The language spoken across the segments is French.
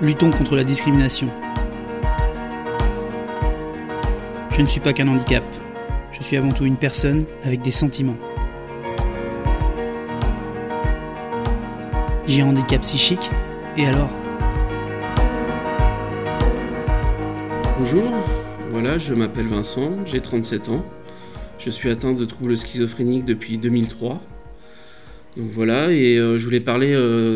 Luttons contre la discrimination. Je ne suis pas qu'un handicap. Je suis avant tout une personne avec des sentiments. J'ai un handicap psychique, et alors ? Bonjour, voilà, je m'appelle Vincent, j'ai 37 ans. Je suis atteint de troubles schizophréniques depuis 2003. Donc voilà, et je voulais parler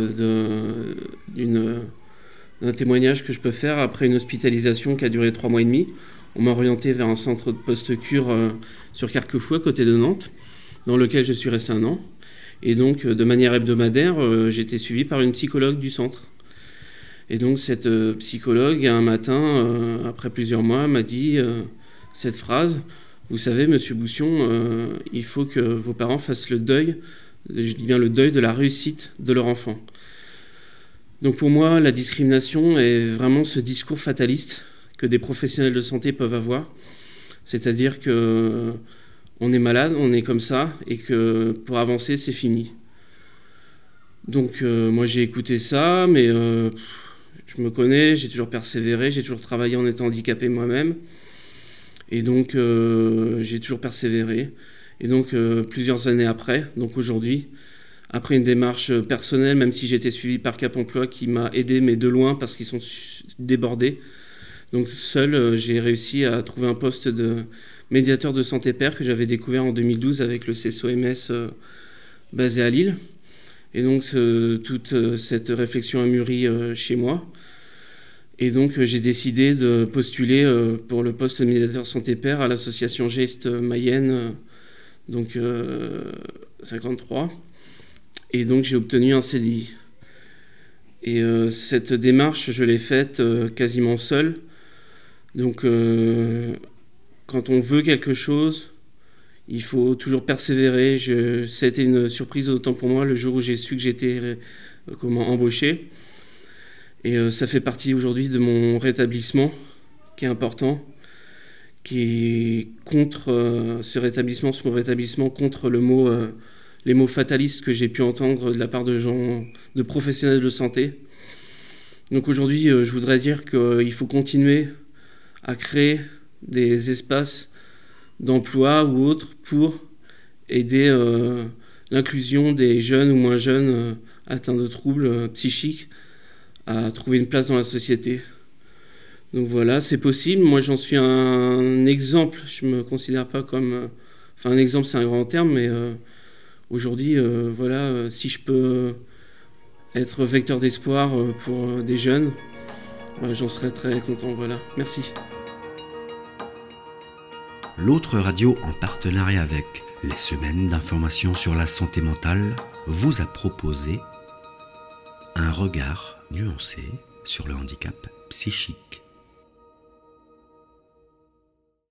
d'un témoignage que je peux faire après une hospitalisation qui a duré 3 mois et demi. On m'a orienté vers un centre de post-cure sur Carquefou, à côté de Nantes, dans lequel je suis resté 1 an. Et donc, de manière hebdomadaire, j'ai été suivi par une psychologue du centre. Et donc, cette psychologue, un matin, après plusieurs mois, m'a dit cette phrase: « Vous savez, monsieur Boussion, il faut que vos parents fassent le deuil, je dis bien le deuil de la réussite de leur enfant. » Donc pour moi, la discrimination est vraiment ce discours fataliste que des professionnels de santé peuvent avoir. C'est-à-dire que on est malade, on est comme ça, et que pour avancer, c'est fini. Donc moi, j'ai écouté ça, mais je me connais, j'ai toujours persévéré, j'ai toujours travaillé en étant handicapé moi-même. Et donc, j'ai toujours persévéré. Et donc, plusieurs années après, donc aujourd'hui, après une démarche personnelle, même si j'ai été suivi par Cap Emploi qui m'a aidé, mais de loin parce qu'ils sont débordés. Donc, seul, j'ai réussi à trouver un poste de médiateur de santé père que j'avais découvert en 2012 avec le CSOMS basé à Lille. Et donc, toute cette réflexion a mûri chez moi. Et donc, j'ai décidé de postuler pour le poste de médiateur santé père à l'association Geste Mayenne, donc 53. Et donc, j'ai obtenu un CDI. Et cette démarche, je l'ai faite quasiment seule. Donc, quand on veut quelque chose, il faut toujours persévérer. Ça a été une surprise autant pour moi le jour où j'ai su que j'étais embauché. Et ça fait partie aujourd'hui de mon rétablissement, qui est important, qui est contre ce mon rétablissement contre les mots fatalistes que j'ai pu entendre de la part de gens, de professionnels de santé. Donc aujourd'hui, je voudrais dire qu'il faut continuer à créer des espaces d'emploi ou autres pour aider l'inclusion des jeunes ou moins jeunes atteints de troubles psychiques à trouver une place dans la société. Donc voilà, c'est possible. Moi, j'en suis un exemple. Je me considère pas comme... un exemple, c'est un grand terme, mais aujourd'hui, voilà, si je peux être vecteur d'espoir pour des jeunes, j'en serais très content. Voilà, merci. L'autre radio, en partenariat avec les semaines d'information sur la santé mentale, vous a proposé un regard nuancé sur le handicap psychique.